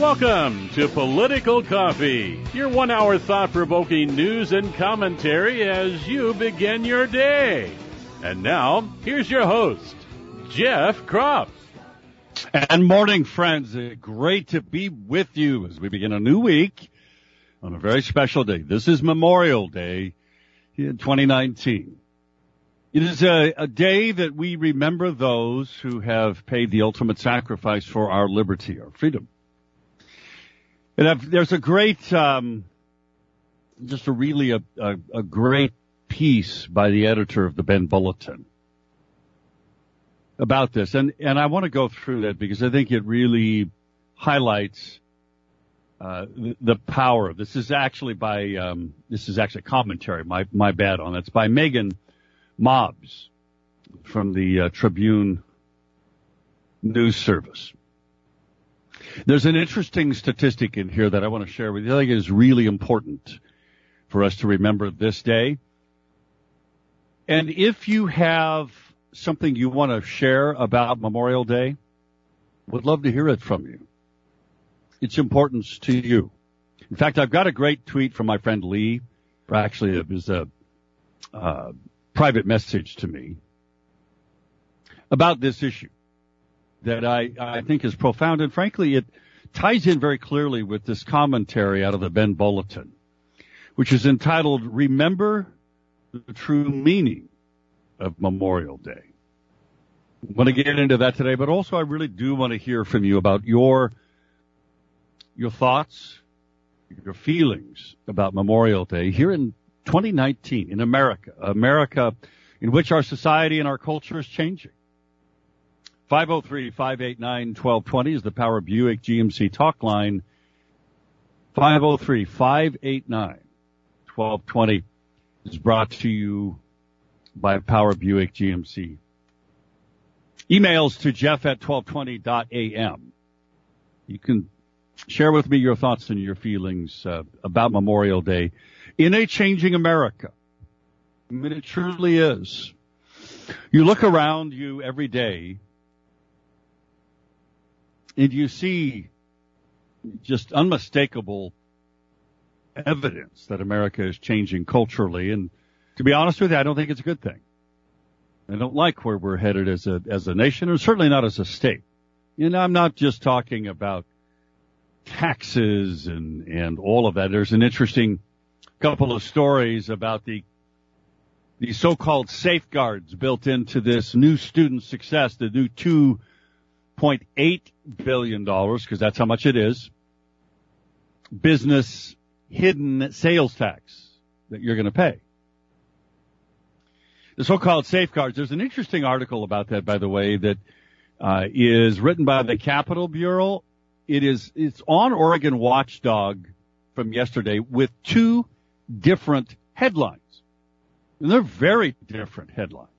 Welcome to Political Coffee, your 1 hour thought-provoking news and commentary as you begin your day. And now, here's your host, Jeff Kropf. And morning, friends. Great to be with you as we begin a new week on a very special day. This is Memorial Day in 2019. It is a day that we remember those who have paid the ultimate sacrifice for our liberty, our freedom. And there's a great, just a really a great piece by the editor of the Bend Bulletin about this. And I want to go through that because I think it really highlights the power. This is actually commentary. My bad on that. It's by Megan Mobbs from the Tribune News Service. There's an interesting statistic in here that I want to share with you. I think it is really important for us to remember this day. And if you have something you want to share about Memorial Day, would love to hear it from you. Its importance to you. In fact, I've got a great tweet from my friend Lee. Actually, it was a private message to me about this issue that I think is profound. And frankly, it ties in very clearly with this commentary out of the Bend Bulletin, which is entitled, Remember the True Meaning of Memorial Day. I want to get into that today, but also I really do want to hear from you about your thoughts, your feelings about Memorial Day here in 2019 in America in which our society and our culture is changing. 503-589-1220 is the Power Buick GMC talk line. 503-589-1220 is brought to you by Power Buick GMC. Emails to jeff@1220.am. You can share with me your thoughts and your feelings about Memorial Day in a changing America. I mean, it truly is. You look around you every day and you see just unmistakable evidence that America is changing culturally. And to be honest with you, I don't think it's a good thing. I don't like where we're headed as a nation, and certainly not as a state. You know, I'm not just talking about taxes and all of that. There's an interesting couple of stories about the so-called safeguards built into this new student success, the new $2.8 billion, because that's how much it is, business hidden sales tax that you're going to pay. The so-called safeguards, there's an interesting article about that, by the way, that is written by the Capitol Bureau. It's on Oregon Watchdog from yesterday with two different headlines. And they're very different headlines.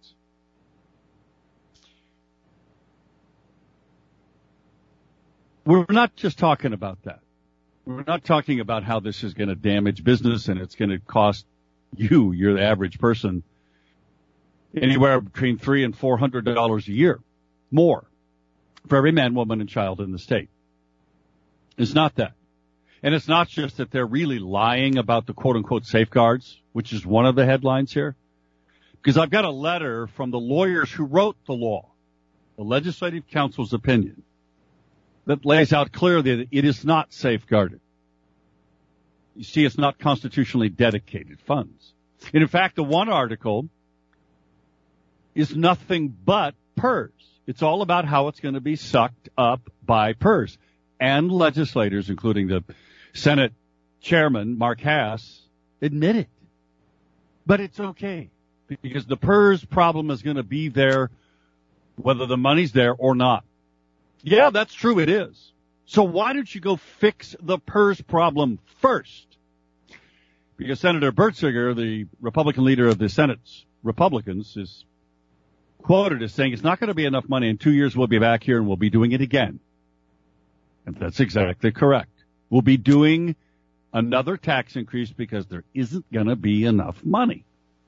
We're not just talking about that. We're not talking about how this is going to damage business and it's going to cost you're the average person, anywhere between $300 and $400 a year more for every man, woman, and child in the state. It's not that. And it's not just that they're really lying about the quote-unquote safeguards, which is one of the headlines here. Because I've got a letter from the lawyers who wrote the law, the Legislative Council's opinion, that lays out clearly that it is not safeguarded. You see, it's not constitutionally dedicated funds. And in fact, the one article is nothing but PERS. It's all about how it's going to be sucked up by PERS. And legislators, including the Senate Chairman, Mark Hass, admit it. But it's okay, because the PERS problem is going to be there whether the money's there or not. Yeah, that's true, it is. So why don't you go fix the PERS problem first? Because Senator Bertziger, the Republican leader of the Senate's Republicans, is quoted as saying it's not going to be enough money. In 2 years we'll be back here and we'll be doing it again. And that's exactly correct. We'll be doing another tax increase because there isn't going to be enough money.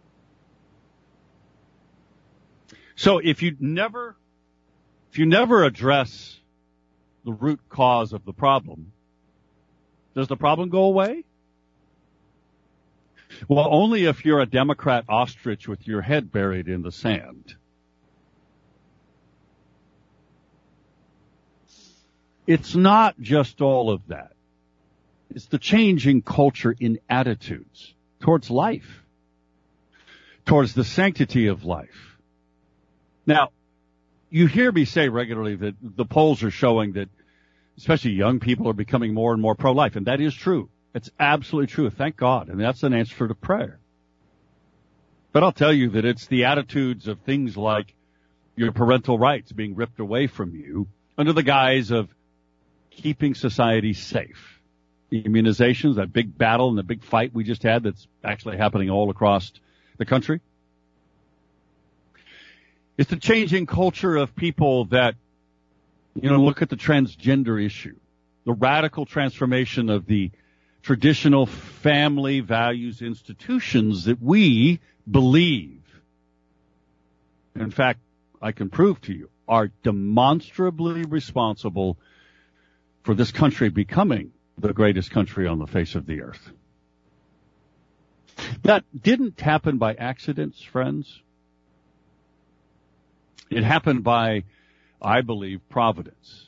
So if you never address the root cause of the problem, Does the problem go away? Well, only if you're a Democrat ostrich with your head buried in the sand. It's not just all of that. It's the changing culture in attitudes towards life, towards the sanctity of life. Now, you hear me say regularly that the polls are showing that especially young people are becoming more and more pro-life, and that is true. It's absolutely true. Thank God. And that's an answer to prayer. But I'll tell you that it's the attitudes of things like your parental rights being ripped away from you under the guise of keeping society safe. The immunizations, that big battle and the big fight we just had that's actually happening all across the country. It's the changing culture of people that, look at the transgender issue, the radical transformation of the traditional family values institutions that we believe, in fact, I can prove to you, are demonstrably responsible for this country becoming the greatest country on the face of the earth. That didn't happen by accidents, friends. It happened by, I believe, providence.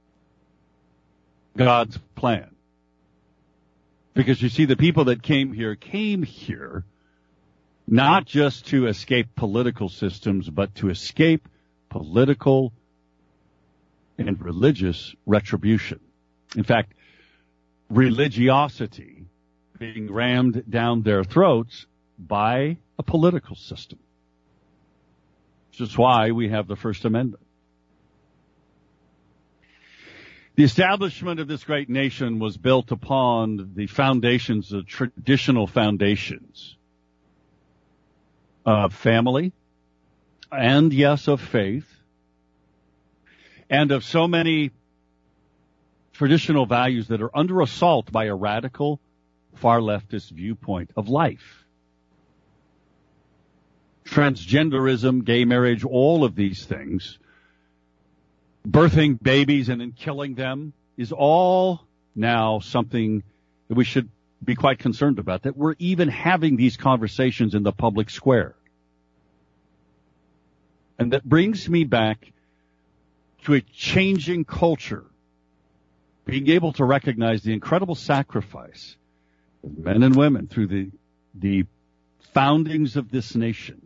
God's plan. Because you see, the people that came here not just to escape political systems, but to escape political and religious retribution. In fact, religiosity being rammed down their throats by a political system. Which is why we have the First Amendment. The establishment of this great nation was built upon the foundations, the traditional foundations of family, and yes, of faith, and of so many traditional values that are under assault by a radical, far leftist viewpoint of life. Transgenderism, gay marriage, all of these things, birthing babies and then killing them, is all now something that we should be quite concerned about, that we're even having these conversations in the public square. And that brings me back to a changing culture, being able to recognize the incredible sacrifice of men and women through the foundings of this nation,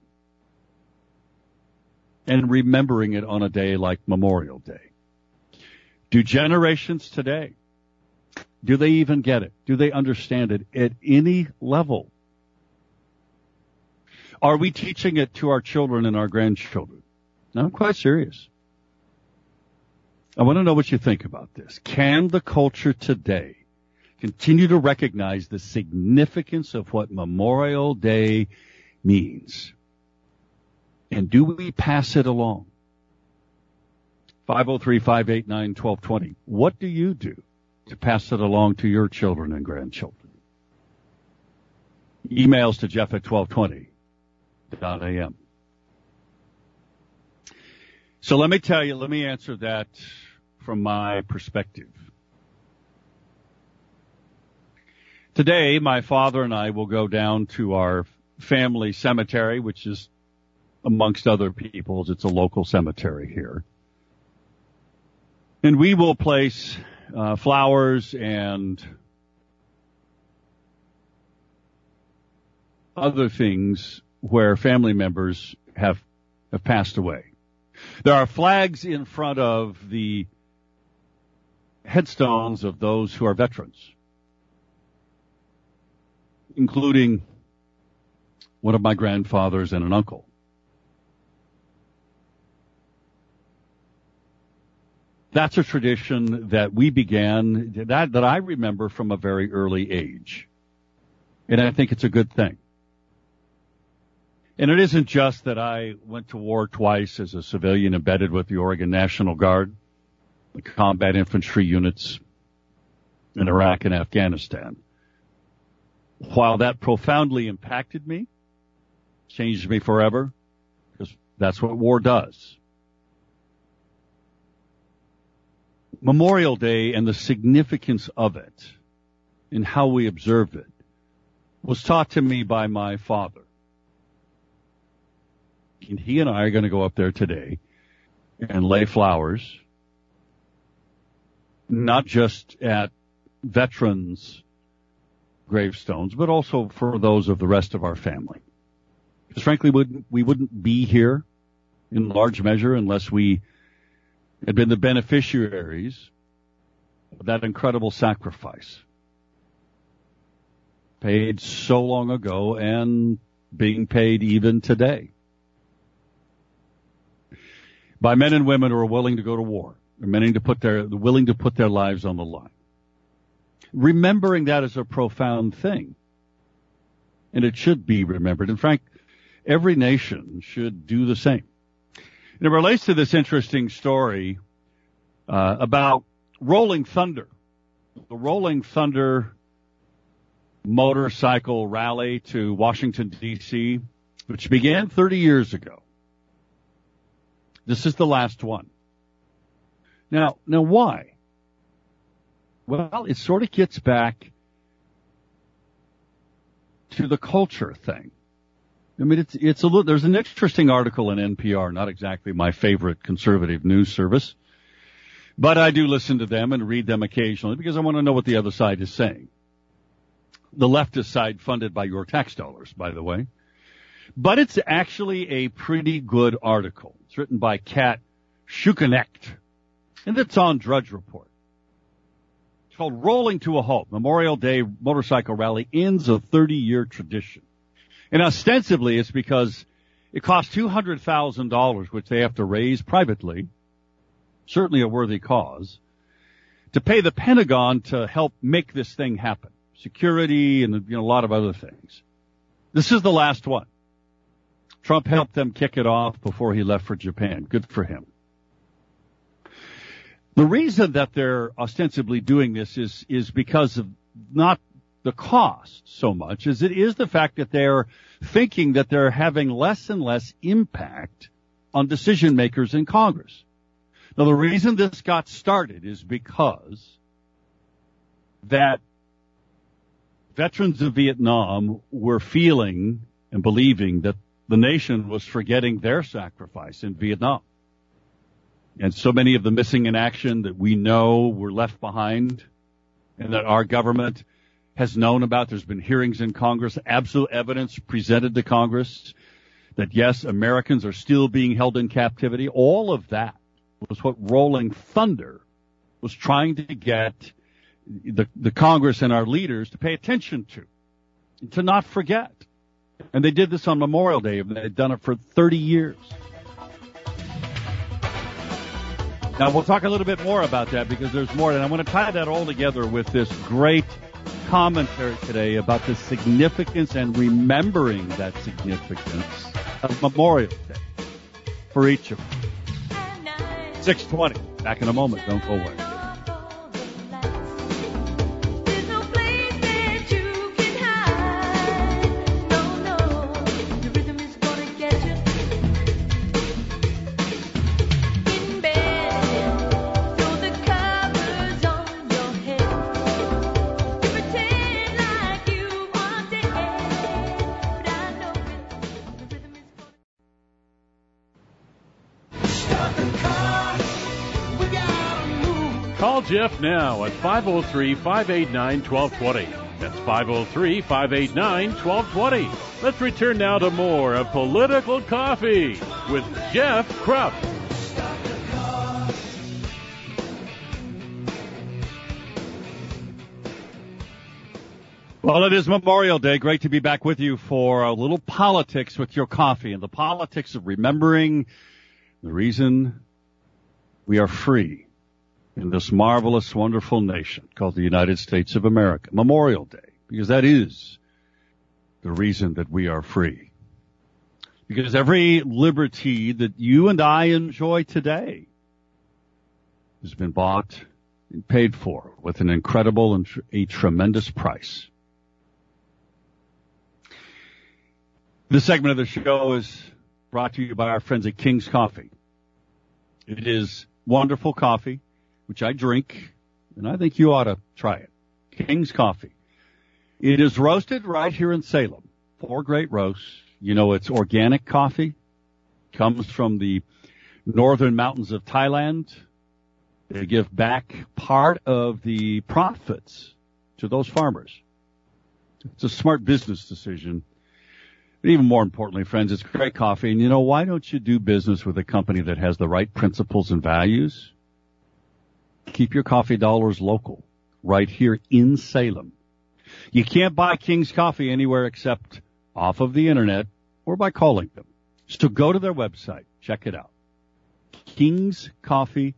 and remembering it on a day like Memorial Day. Do generations today, do they even get it? Do they understand it at any level? Are we teaching it to our children and our grandchildren? No, I'm quite serious. I want to know what you think about this. Can the culture today continue to recognize the significance of what Memorial Day means? And do we pass it along? 503-589-1220. What do you do to pass it along to your children and grandchildren? Emails to jeff@1220.am. So let me answer that from my perspective. Today, my father and I will go down to our family cemetery, which is amongst other people's. It's a local cemetery here. And we will place flowers and other things where family members have passed away. There are flags in front of the headstones of those who are veterans, including one of my grandfathers and an uncle. That's a tradition that we began, that I remember from a very early age. And I think it's a good thing. And it isn't just that I went to war twice as a civilian embedded with the Oregon National Guard, the combat infantry units in Iraq and Afghanistan. While that profoundly impacted me, changed me forever, because that's what war does. Memorial Day and the significance of it in how we observed it was taught to me by my father. And he and I are going to go up there today and lay flowers, not just at veterans' gravestones, but also for those of the rest of our family. Because frankly, we wouldn't be here in large measure unless we had been the beneficiaries of that incredible sacrifice, paid so long ago and being paid even today by men and women who are willing to go to war, or willing to put their lives on the line. Remembering that is a profound thing, and it should be remembered. In fact, every nation should do the same. And it relates to this interesting story about Rolling Thunder, the Rolling Thunder motorcycle rally to Washington, D.C., which began 30 years ago. This is the last one. Now why? Well, it sort of gets back to the culture thing. I mean, it's a little, there's an interesting article in NPR, not exactly my favorite conservative news service, but I do listen to them and read them occasionally because I want to know what the other side is saying. The leftist side funded by your tax dollars, by the way. But it's actually a pretty good article. It's written by Kat Schuknecht, and it's on Drudge Report. It's called Rolling to a Halt. Memorial Day Motorcycle Rally ends a 30-year tradition. And ostensibly it's because it costs $200,000, which they have to raise privately, certainly a worthy cause, to pay the Pentagon to help make this thing happen. Security and a lot of other things. This is the last one. Trump helped them kick it off before he left for Japan. Good for him. The reason that they're ostensibly doing this is because of not the cost so much as it is the fact that they're thinking that they're having less and less impact on decision makers in Congress. Now, the reason this got started is because that veterans of Vietnam were feeling and believing that the nation was forgetting their sacrifice in Vietnam. And so many of the missing in action that we know were left behind and that our government has known about. There's been hearings in Congress, absolute evidence presented to Congress that, yes, Americans are still being held in captivity. All of that was what Rolling Thunder was trying to get the Congress and our leaders to pay attention to not forget. And they did this on Memorial Day, and they've done it for 30 years. Now, we'll talk a little bit more about that because there's more, and I want to tie that all together with this great commentary today about the significance and remembering that significance of Memorial Day for each of them. 6:20. Back in a moment. Don't go away. Call Jeff now at 503-589-1220. That's 503-589-1220. Let's return now to more of Political Coffee with Jeff Krupp. Well, it is Memorial Day. Great to be back with you for a little politics with your coffee and the politics of remembering the reason we are free in this marvelous, wonderful nation called the United States of America. Memorial Day, because that is the reason that we are free. Because every liberty that you and I enjoy today has been bought and paid for with an incredible and a tremendous price. This segment of the show is brought to you by our friends at King's Coffee. It is wonderful coffee, which I drink, and I think you ought to try it. King's Coffee. It is roasted right here in Salem. 4 great roasts. You know, it's organic coffee. Comes from the northern mountains of Thailand. They give back part of the profits to those farmers. It's a smart business decision. But even more importantly, friends, it's great coffee. And you know, why don't you do business with a company that has the right principles and values? Keep your coffee dollars local, right here in Salem. You can't buy King's Coffee anywhere except off of the internet or by calling them. So go to their website. Check it out. kingscoffee.biz.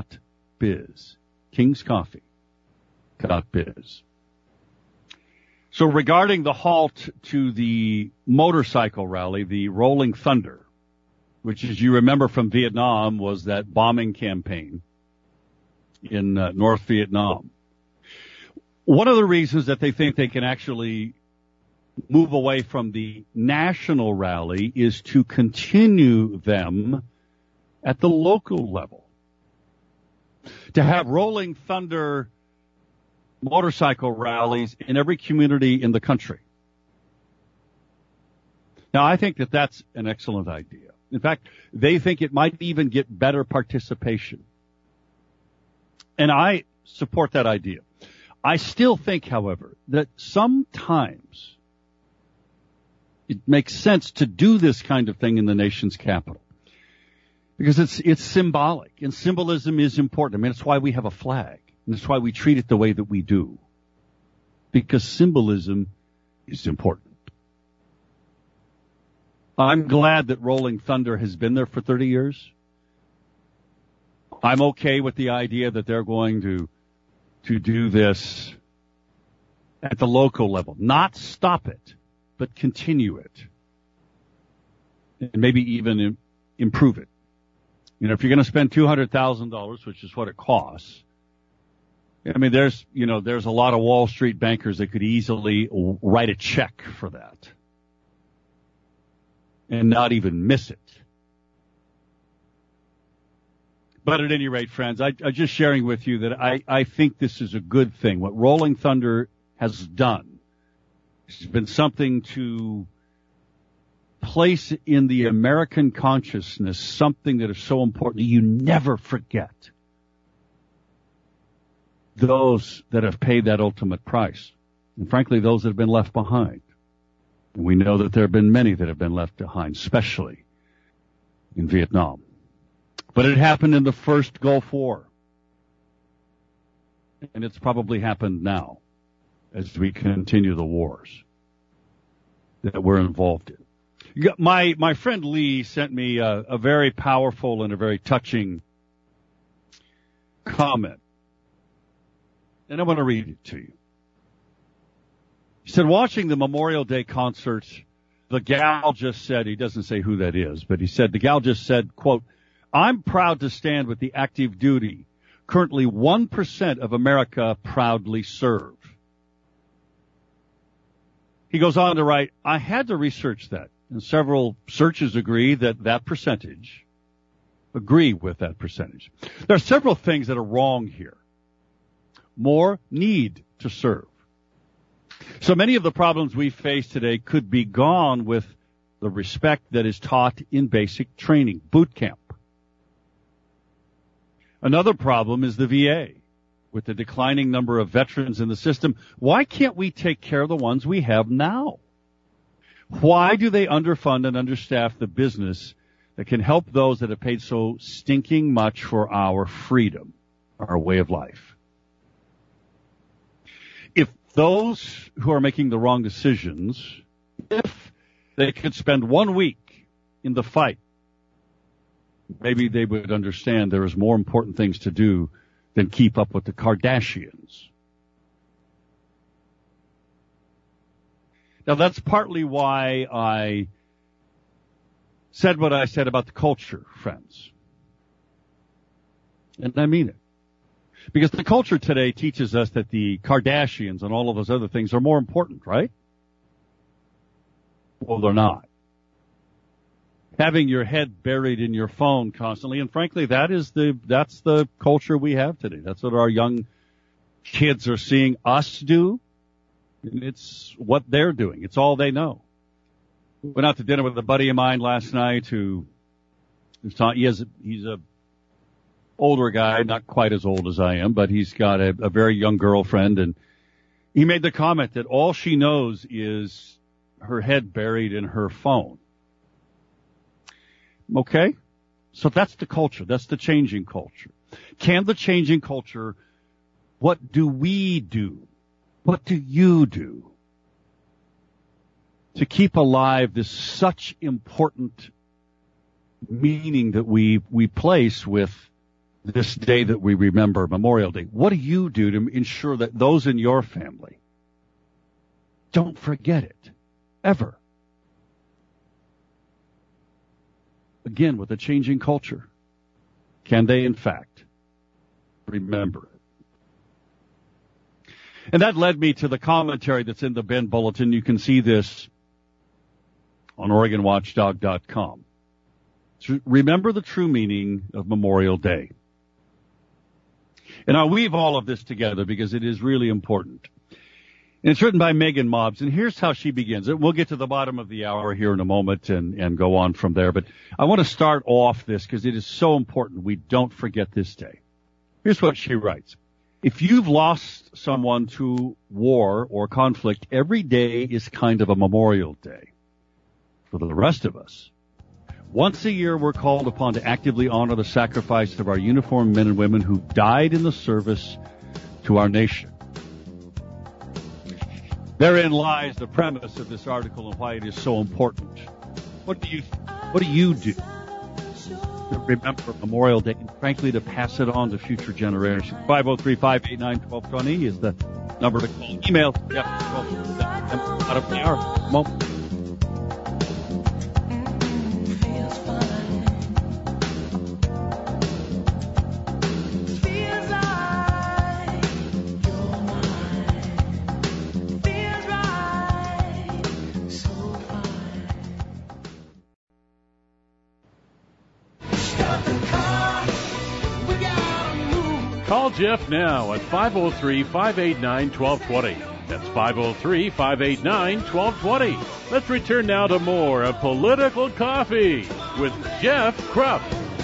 kingscoffee.biz. So regarding the halt to the motorcycle rally, the Rolling Thunder, which, as you remember from Vietnam, was that bombing campaign in North Vietnam. One of the reasons that they think they can actually move away from the national rally is to continue them at the local level. To have Rolling Thunder motorcycle rallies in every community in the country. Now, I think that that's an excellent idea. In fact, they think it might even get better participation. And I support that idea. I still think, however, that sometimes it makes sense to do this kind of thing in the nation's capital. Because it's symbolic, and symbolism is important. I mean, it's why we have a flag. And that's why we treat it the way that we do. Because symbolism is important. I'm glad that Rolling Thunder has been there for 30 years. I'm okay with the idea that they're going to do this at the local level. Not stop it, but continue it. And maybe even improve it. You know, if you're going to spend $200,000, which is what it costs, I mean, there's a lot of Wall Street bankers that could easily write a check for that and not even miss it. But at any rate, friends, I'm just sharing with you that I think this is a good thing. What Rolling Thunder has done has been something to place in the American consciousness something that is so important that you never forget those that have paid that ultimate price. And frankly, those that have been left behind. And we know that there have been many that have been left behind, especially in Vietnam. But it happened in the first Gulf War. And it's probably happened now as we continue the wars that we're involved in. My friend Lee sent me a very powerful and a very touching comment. And I want to read it to you. He said, watching the Memorial Day concert, the gal just said, he doesn't say who that is, but he said, the gal just said, quote, I'm proud to stand with the active duty. Currently 1% of America proudly serve. He goes on to write, I had to research that, and several searches agree with that percentage. There are several things that are wrong here. More need to serve. So many of the problems we face today could be gone with the respect that is taught in basic training, boot camp. Another problem is the VA. With the declining number of veterans in the system, why can't we take care of the ones we have now? Why do they underfund and understaff the business that can help those that have paid so stinking much for our freedom, our way of life? If those who are making the wrong decisions, if they could spend 1 week in the fight, maybe they would understand there is more important things to do than keep up with the Kardashians. Now, that's partly why I said what I said about the culture, friends. And I mean it. Because the culture today teaches us that the Kardashians and all of those other things are more important, right? Well, they're not. Having your head buried in your phone constantly, and frankly, that's the culture we have today. That's what our young kids are seeing us do. And it's what they're doing. It's all they know. Went out to dinner with a buddy of mine last night who is he's a older guy, not quite as old as I am, but he's got a very young girlfriend, and he made the comment that all she knows is her head buried in her phone. Okay? So that's the culture. That's the changing culture. Can the changing culture, what do we do? What do you do to keep alive this such important meaning that we place with this day that we remember, Memorial Day? What do you do to ensure that those in your family don't forget it, ever? Again, with a changing culture, can they, in fact, remember it? And that led me to the commentary that's in the Bend Bulletin. You can see this on OregonWatchdog.com. So remember the true meaning of Memorial Day. And I'll weave all of this together because it is really important. And it's written by Megan Mobbs, and here's how she begins. We'll get to the bottom of the hour here in a moment and go on from there. But I want to start off this because it is so important we don't forget this day. Here's what she writes. If you've lost someone to war or conflict, every day is kind of a Memorial Day for the rest of us. Once a year, we're called upon to actively honor the sacrifice of our uniformed men and women who died in the service to our nation. Therein lies the premise of this article and why it is so important. What do you do to remember Memorial Day and, frankly, to pass it on to future generations? 503-589-1220 is the number to call. Email, out of the hour. Moment. Call Jeff now at 503-589-1220. That's 503-589-1220. Let's return now to more of Political Coffee with Jeff Krupp.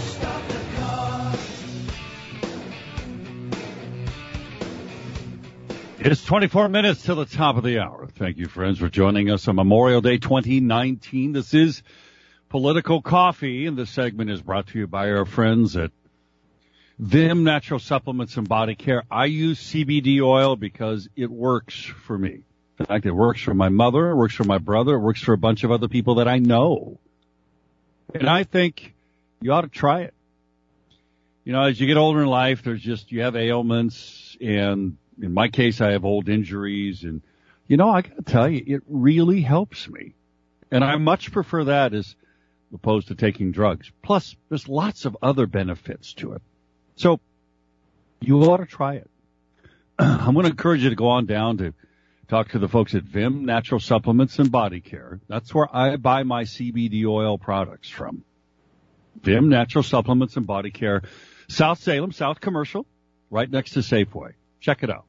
It's 24 minutes to the top of the hour. Thank you, friends, for joining us on Memorial Day 2019. This is Political Coffee, and this segment is brought to you by our friends at Vim Natural Supplements and Body Care. I use CBD oil because it works for me. In fact, it works for my mother, it works for my brother, it works for a bunch of other people that I know. And I think you ought to try it. You know, as you get older in life, you have ailments, and in my case, I have old injuries, and, I got to tell you, it really helps me. And I much prefer that as opposed to taking drugs. Plus, there's lots of other benefits to it. So you ought to try it. I'm going to encourage you to go on down to talk to the folks at Vim Natural Supplements and Body Care. That's where I buy my CBD oil products from. Vim Natural Supplements and Body Care, South Salem, South Commercial, right next to Safeway. Check it out.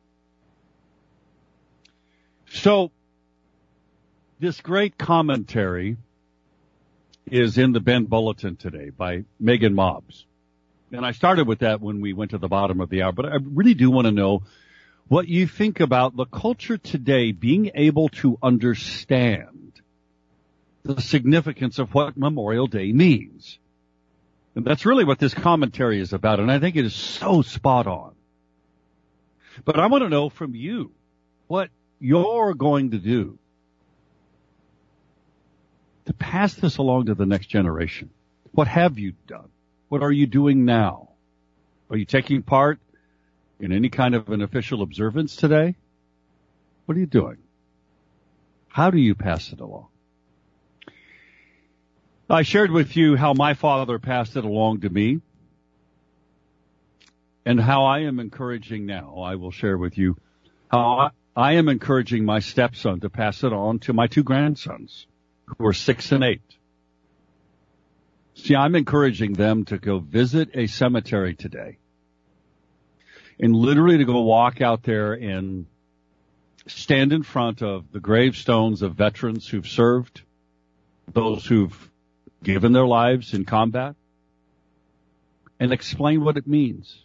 So this great commentary is in the Bend Bulletin today by Megan Mobbs. And I started with that when we went to the bottom of the hour, but I really do want to know what you think about the culture today being able to understand the significance of what Memorial Day means. And that's really what this commentary is about, and I think it is so spot on. But I want to know from you what you're going to do to pass this along to the next generation. What have you done? What are you doing now? Are you taking part in any kind of an official observance today? What are you doing? How do you pass it along? I shared with you how my father passed it along to me and how I am encouraging now. I will share with you how I am encouraging my stepson to pass it on to my two grandsons who are 6 and 8. See, I'm encouraging them to go visit a cemetery today and literally to go walk out there and stand in front of the gravestones of veterans who've served, those who've given their lives in combat, and explain what it means.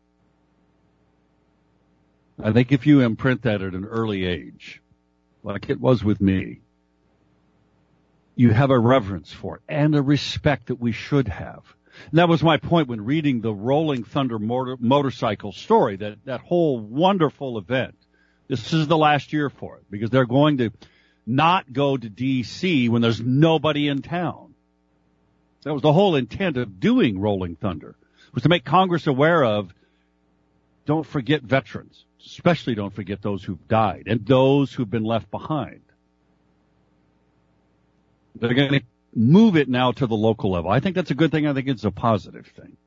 I think if you imprint that at an early age, like it was with me, you have a reverence for it and a respect that we should have. And that was my point when reading the Rolling Thunder motorcycle story, that whole wonderful event. This is the last year for it because they're going to not go to D.C. when there's nobody in town. That was the whole intent of doing Rolling Thunder, was to make Congress aware of, don't forget veterans, especially don't forget those who've died and those who've been left behind. They're going to move it now to the local level. I think that's a good thing. I think it's a positive thing.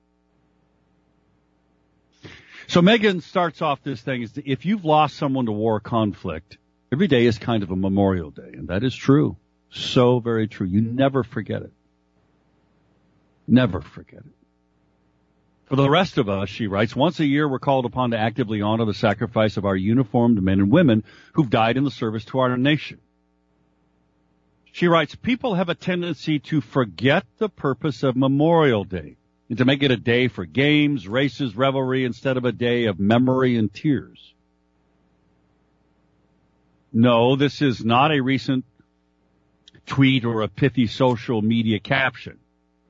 So Megan starts off this thing is if you've lost someone to war or conflict, every day is kind of a Memorial Day. And that is true. So very true. You never forget it. Never forget it. For the rest of us, she writes, once a year we're called upon to actively honor the sacrifice of our uniformed men and women who've died in the service to our nation. She writes, people have a tendency to forget the purpose of Memorial Day and to make it a day for games, races, revelry, instead of a day of memory and tears. No, this is not a recent tweet or a pithy social media caption.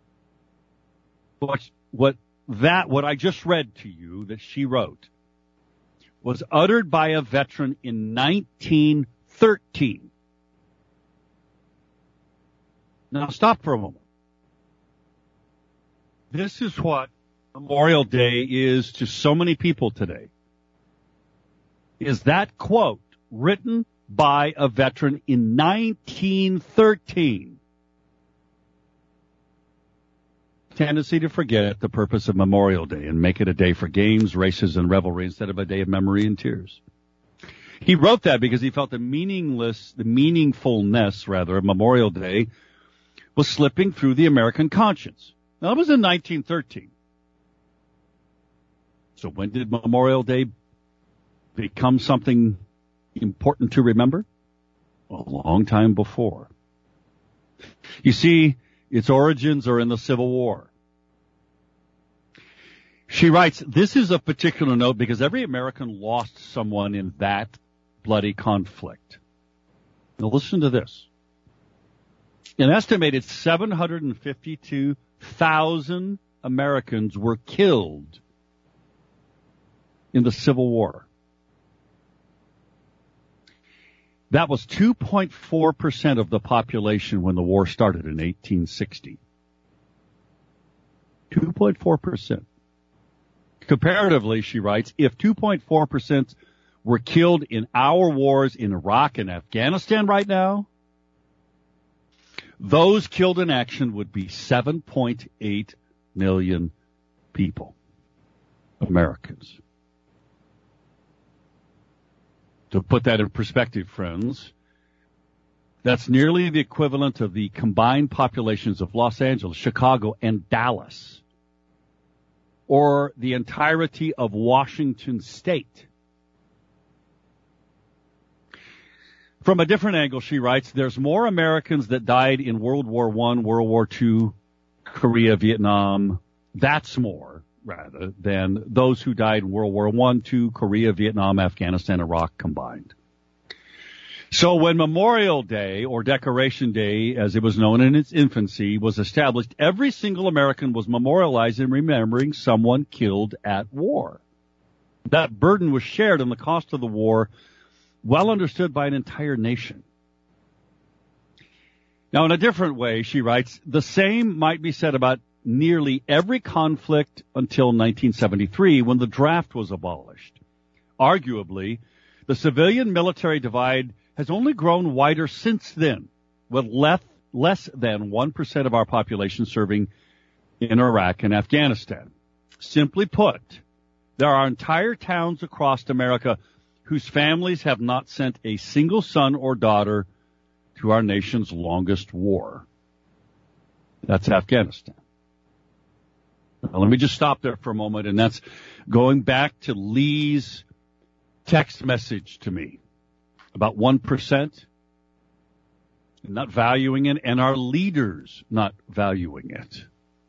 What I just read to you that she wrote was uttered by a veteran in 1913. Now stop for a moment. This is what Memorial Day is to so many people today. Is that quote written by a veteran in 1913. Tendency to forget the purpose of Memorial Day and make it a day for games, races, and revelry instead of a day of memory and tears. He wrote that because he felt the meaningfulness of Memorial Day was slipping through the American conscience. Now, that was in 1913. So when did Memorial Day become something important to remember? A long time before. You see, its origins are in the Civil War. She writes, this is of particular note because every American lost someone in that bloody conflict. Now listen to this. An estimated 752,000 Americans were killed in the Civil War. That was 2.4% of the population when the war started in 1860. 2.4%. Comparatively, she writes, if 2.4% were killed in our wars in Iraq and Afghanistan right now, those killed in action would be 7.8 million people, Americans. To put that in perspective, friends, that's nearly the equivalent of the combined populations of Los Angeles, Chicago, and Dallas, or the entirety of Washington State. From a different angle, she writes, there's more Americans that died in World War I, World War II, Korea, Vietnam. That's more, rather, than those who died in World War I, II, Korea, Vietnam, Afghanistan, Iraq combined. So when Memorial Day, or Decoration Day, as it was known in its infancy, was established, every single American was memorialized in remembering someone killed at war. That burden was shared in the cost of the war, well understood by an entire nation. Now, in a different way, she writes, the same might be said about nearly every conflict until 1973, when the draft was abolished. Arguably, the civilian-military divide has only grown wider since then, with less than 1% of our population serving in Iraq and Afghanistan. Simply put, there are entire towns across America whose families have not sent a single son or daughter to our nation's longest war. That's Afghanistan. Now, let me just stop there for a moment, and that's going back to Lee's text message to me. about 1%, not valuing it, and our leaders not valuing it.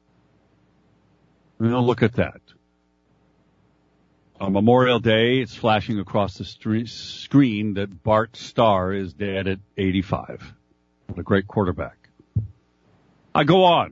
Look at that. On Memorial Day, it's flashing across the screen that Bart Starr is dead at 85. What a great quarterback. I go on.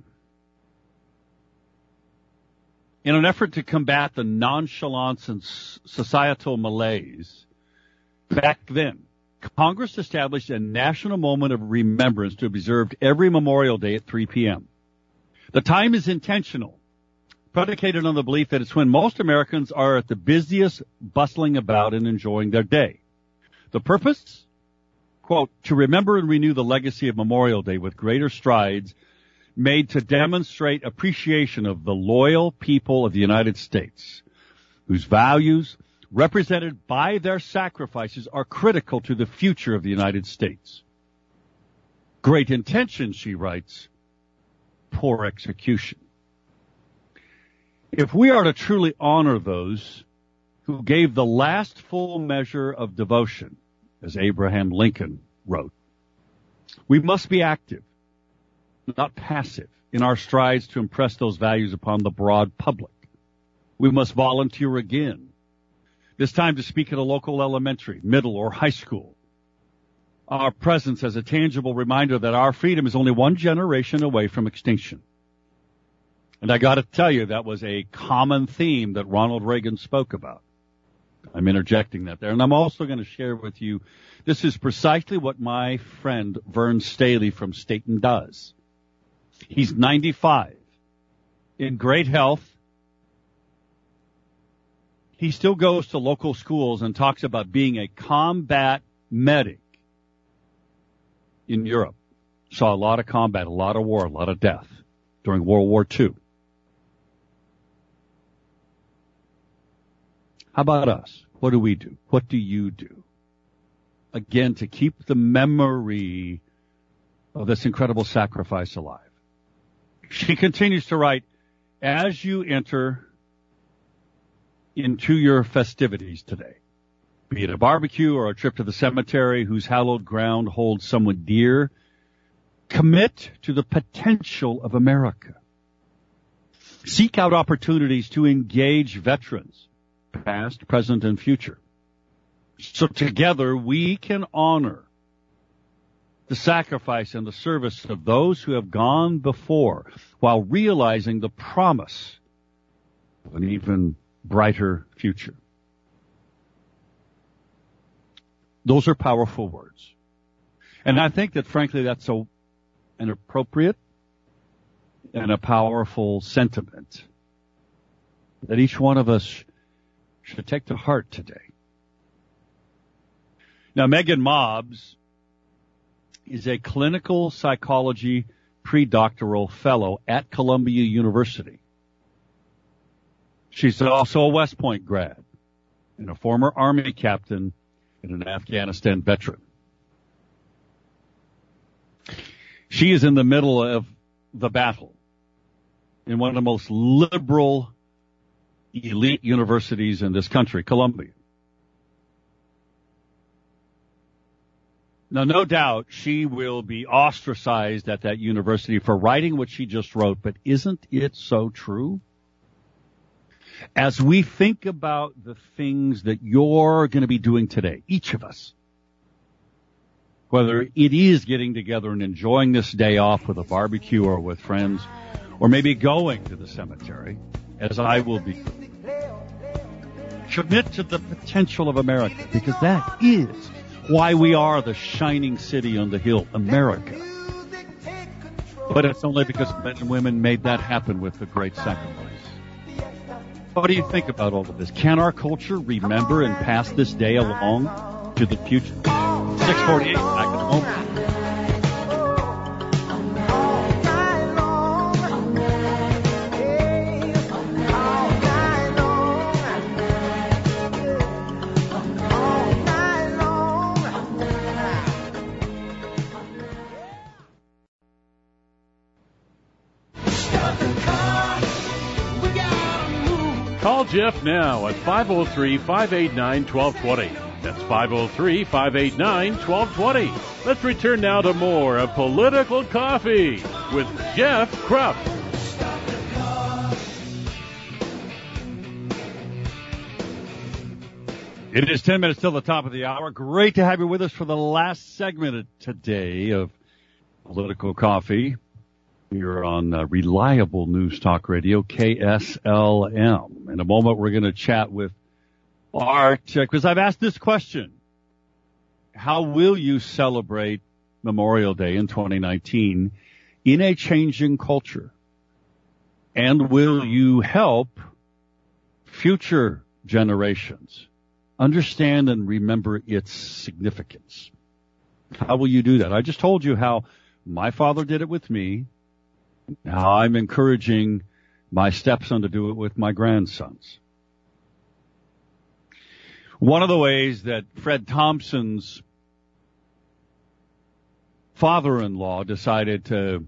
In an effort to combat the nonchalance and societal malaise, back then, Congress established a national moment of remembrance to be observed every Memorial Day at 3 p.m. The time is intentional, predicated on the belief that it's when most Americans are at the busiest, bustling about and enjoying their day. The purpose? Quote, to remember and renew the legacy of Memorial Day with greater strides made to demonstrate appreciation of the loyal people of the United States, whose values, represented by their sacrifices, are critical to the future of the United States. Great intention, she writes, poor execution. If we are to truly honor those who gave the last full measure of devotion, as Abraham Lincoln wrote, we must be active, not passive, in our strides to impress those values upon the broad public. We must volunteer again, this time to speak at a local elementary, middle, or high school. Our presence as a tangible reminder that our freedom is only one generation away from extinction. And I got to tell you, that was a common theme that Ronald Reagan spoke about. I'm interjecting that there. And I'm also going to share with you, this is precisely what my friend Vern Staley from Staten does. He's 95, in great health. He still goes to local schools and talks about being a combat medic in Europe. Saw a lot of combat, a lot of war, a lot of death during World War II. How about us? What do we do? What do you do? Again, to keep the memory of this incredible sacrifice alive. She continues to write, as you enter into your festivities today, be it a barbecue or a trip to the cemetery whose hallowed ground holds someone dear, commit to the potential of America. Seek out opportunities to engage veterans, past, present, and future. So together we can honor the sacrifice and the service of those who have gone before, while realizing the promise of an even brighter future. Those are powerful words. And I think that, frankly, that's an appropriate and a powerful sentiment that each one of us should take to heart today. Now, Megan Mobbs is a clinical psychology pre-doctoral fellow at Columbia University. She's also a West Point grad and a former Army captain and an Afghanistan veteran. She is in the middle of the battle in one of the most liberal, elite universities in this country, Columbia. Now, no doubt she will be ostracized at that university for writing what she just wrote, but isn't it so true? As we think about the things that you're going to be doing today, each of us, whether it is getting together and enjoying this day off with a barbecue or with friends, or maybe going to the cemetery, as I will be, commit to the potential of America, because that is why we are the shining city on the hill, America. But it's only because men and women made that happen with a great sacrifice. What do you think about all of this? Can our culture remember and pass this day along to the future? 6:48, back in a moment. Call Jeff now at 503-589-1220. That's 503-589-1220. Let's return now to more of Political Coffee with Jeff Krupp. It is 10 minutes till the top of the hour. Great to have you with us for the last segment today of Political Coffee. You're on reliable news talk radio, KSLM. In a moment, we're going to chat with Art, because I've asked this question. How will you celebrate Memorial Day in 2019 in a changing culture? And will you help future generations understand and remember its significance? How will you do that? I just told you how my father did it with me. Now I'm encouraging my stepson to do it with my grandsons. One of the ways that Fred Thompson's father-in-law decided to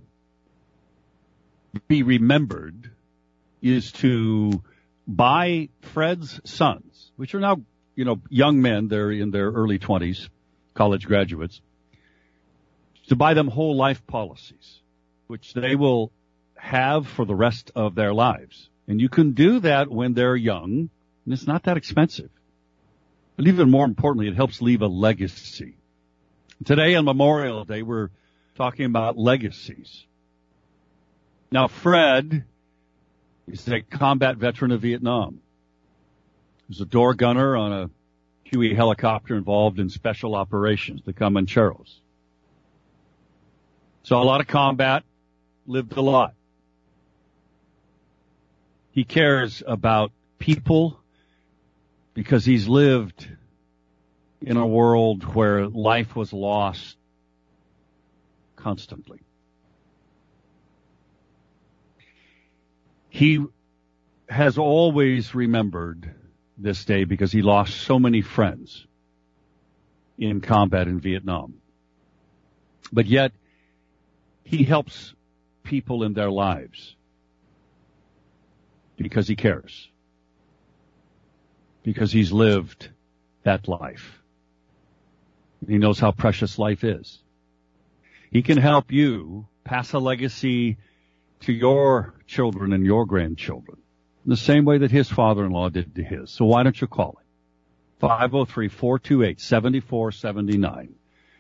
be remembered is to buy Fred's sons, which are now, young men, they're in their early 20s, college graduates, to buy them whole life policies, which they will have for the rest of their lives. And you can do that when they're young, and it's not that expensive. But even more importantly, it helps leave a legacy. Today on Memorial Day, we're talking about legacies. Now, Fred is a combat veteran of Vietnam. He was a door gunner on a Huey helicopter involved in special operations, the Comancheros. Saw a lot of combat, lived a lot. He cares about people because he's lived in a world where life was lost constantly. He has always remembered this day because he lost so many friends in combat in Vietnam. But yet, he helps people in their lives because he cares. Because he's lived that life. He knows how precious life is. He can help you pass a legacy to your children and your grandchildren in the same way that his father-in-law did to his. So why don't you call him? 503-428-7479.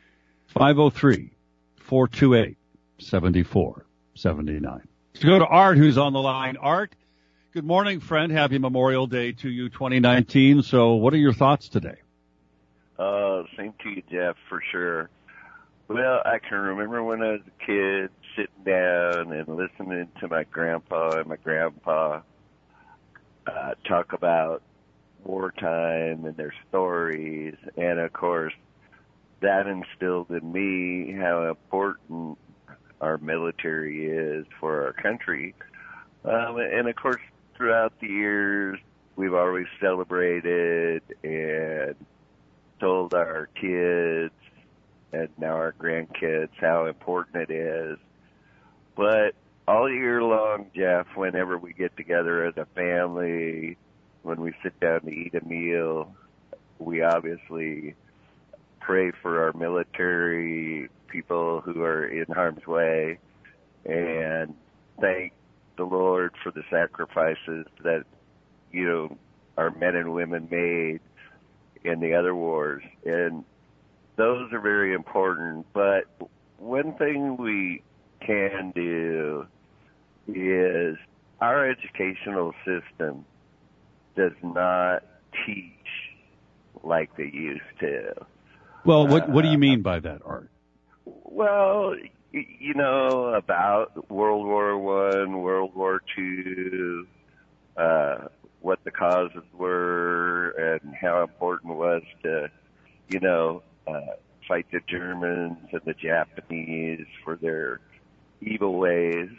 503-428-7479. Let's go to Art, who's on the line. Art, good morning, friend. Happy Memorial Day to you, 2019. So what are your thoughts today? Same to you, Jeff, for sure. Well, I can remember when I was a kid sitting down and listening to my grandpa and my grandpa talk about wartime and their stories. And, of course, that instilled in me how important our military is for our country. And, of course, throughout the years, we've always celebrated and told our kids and now our grandkids how important it is. But all year long, Jeff, whenever we get together as a family, when we sit down to eat a meal, we obviously pray for our military, people who are in harm's way, and thank the Lord for the sacrifices that, our men and women made in the other wars. And those are very important. But one thing we can do is our educational system does not teach like they used to. Well, what do you mean by that, Art? Well, about World War I, World War II, what the causes were and how important it was to, fight the Germans and the Japanese for their evil ways.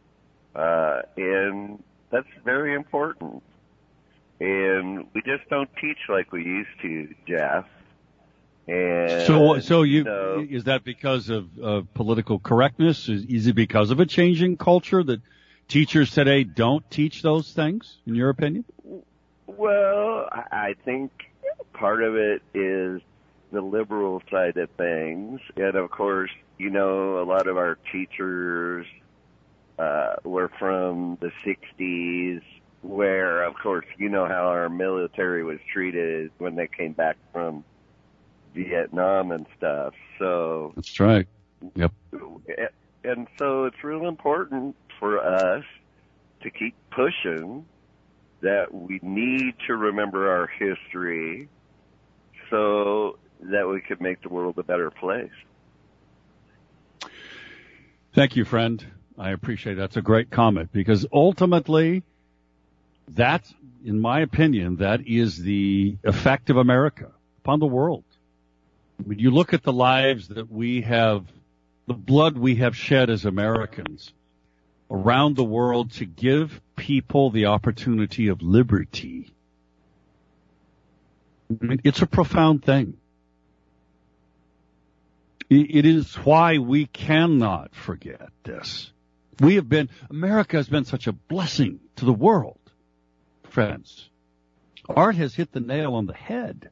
And that's very important. And we just don't teach like we used to, Jeff. And so is that because of political correctness? Is it because of a changing culture that teachers today don't teach those things, in your opinion? Well, I think part of it is the liberal side of things. And, of course, you know, a lot of our teachers were from the 60s, where, of course, you know how our military was treated when they came back from Vietnam and stuff. So that's right. Yep. And so it's real important for us to keep pushing that we need to remember our history so that we could make the world a better place. Thank you, friend. I appreciate it. That's a great comment, because ultimately, that, in my opinion, that is the effect of America upon the world. When you look at the lives that we have, the blood we have shed as Americans around the world to give people the opportunity of liberty, I mean, it's a profound thing. It is why we cannot forget this. America has been such a blessing to the world, friends. Art has hit the nail on the head.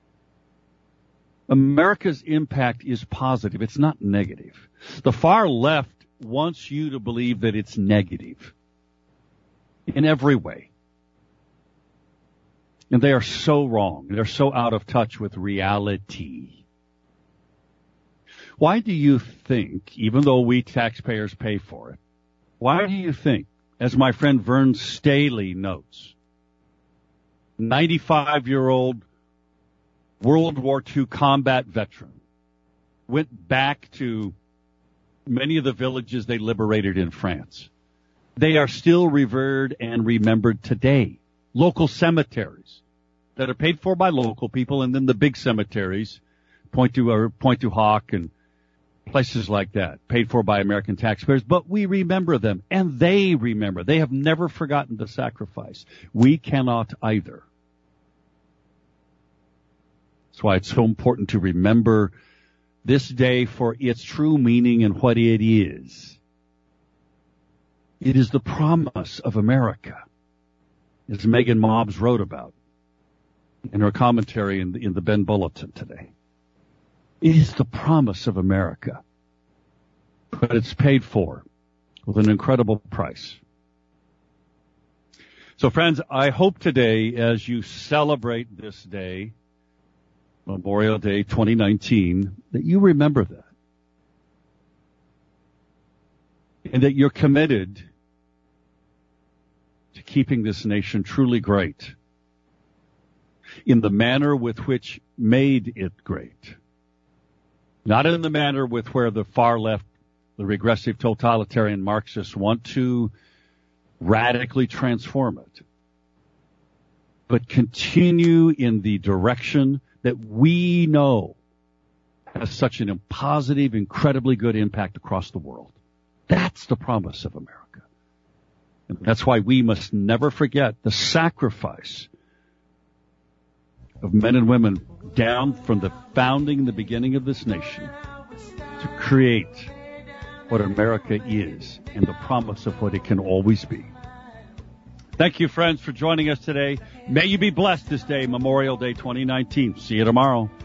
America's impact is positive. It's not negative. The far left wants you to believe that it's negative in every way. And they are so wrong. They're so out of touch with reality. Why do you think, even though we taxpayers pay for it, why do you think, as my friend Vern Staley notes, 95-year-old World War II combat veteran, went back to many of the villages they liberated in France? They are still revered and remembered today. Local cemeteries that are paid for by local people, and then the big cemeteries, Point du Hoc and places like that, paid for by American taxpayers, but we remember them, and they remember. They have never forgotten the sacrifice. We cannot either. That's why it's so important to remember this day for its true meaning and what it is. It is the promise of America, as Megan Mobbs wrote about in her commentary in the Ben Bulletin today. It is the promise of America, but it's paid for with an incredible price. So, friends, I hope today, as you celebrate this day, Memorial Day 2019, that you remember that. And that you're committed to keeping this nation truly great in the manner with which made it great. Not in the manner with where the far left, the regressive totalitarian Marxists want to radically transform it, but continue in the direction that we know has such a positive, incredibly good impact across the world. That's the promise of America. And that's why we must never forget the sacrifice of men and women down from the founding, the beginning of this nation, to create what America is and the promise of what it can always be. Thank you, friends, for joining us today. May you be blessed this day, Memorial Day 2019. See you tomorrow.